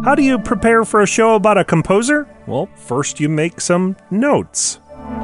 How do you prepare for a show about a composer? Well, first you make some notes.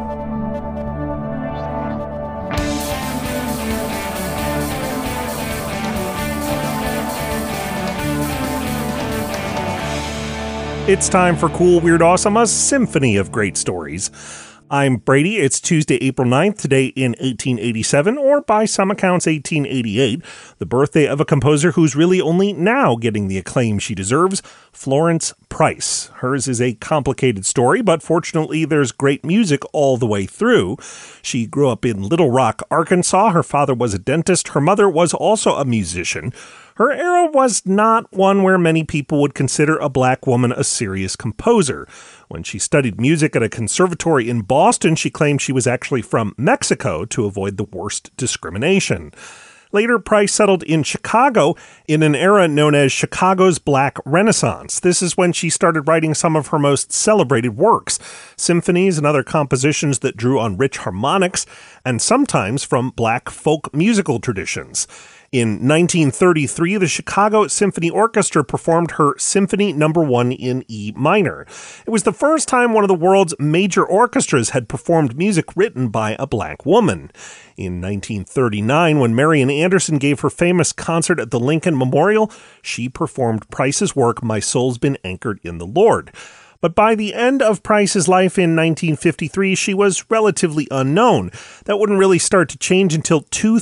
It's time for Cool, Weird, Awesome, a symphony of great stories. I'm Brady. It's Tuesday, April 9th, today in 1887, or by some accounts 1888, the birthday of a composer who's really only now getting the acclaim she deserves, Florence Price. Hers is a complicated story, but fortunately there's great music all the way through. She grew up in Little Rock, Arkansas. Her father was a dentist. Her mother was also a musician. Her era was not one where many people would consider a black woman a serious composer. When she studied music at a conservatory in Boston, she claimed she was actually from Mexico to avoid the worst discrimination. Later, Price settled in Chicago in an era known as Chicago's Black Renaissance. This is when she started writing some of her most celebrated works, symphonies and other compositions that drew on rich harmonics, and sometimes from black folk musical traditions. In 1933, the Chicago Symphony Orchestra performed her Symphony No. 1 in E minor. It was the first time one of the world's major orchestras had performed music written by a black woman. In 1939, when Marian Anderson gave her famous concert at the Lincoln Memorial, she performed Price's work, My Soul's Been Anchored in the Lord. But by the end of Price's life in 1953, she was relatively unknown. That wouldn't really start to change until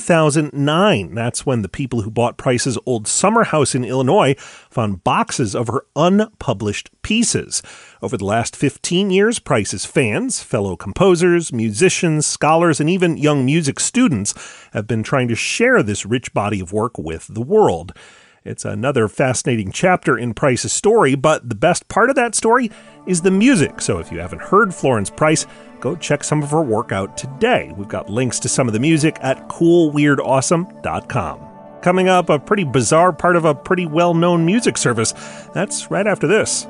2009. That's when the people who bought Price's old summer house in Illinois found boxes of her unpublished pieces. Over the last 15 years, Price's fans, fellow composers, musicians, scholars, and even young music students have been trying to share this rich body of work with the world. It's another fascinating chapter in Price's story, but the best part of that story is the music. So if you haven't heard Florence Price, go check some of her work out today. We've got links to some of the music at coolweirdawesome.com. Coming up, a pretty bizarre part of a pretty well-known music service. That's right after this.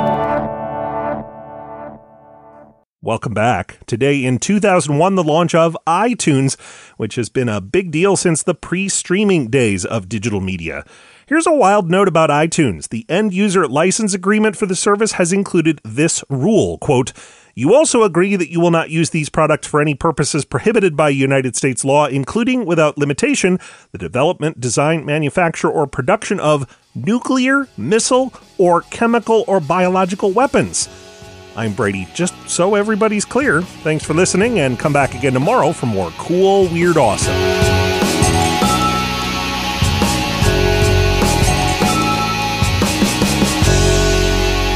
Welcome back. Today in 2001, the launch of iTunes, which has been a big deal since the pre-streaming days of digital media. Here's a wild note about iTunes. The end-user license agreement for the service has included this rule, quote, "You also agree that you will not use these products for any purposes prohibited by United States law, including, without limitation, the development, design, manufacture, or production of nuclear, missile, or chemical or biological weapons." I'm Brady, just so everybody's clear. Thanks for listening, and come back again tomorrow for more Cool, Weird, Awesome.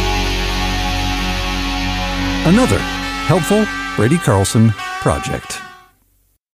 Another helpful Brady Carlson project.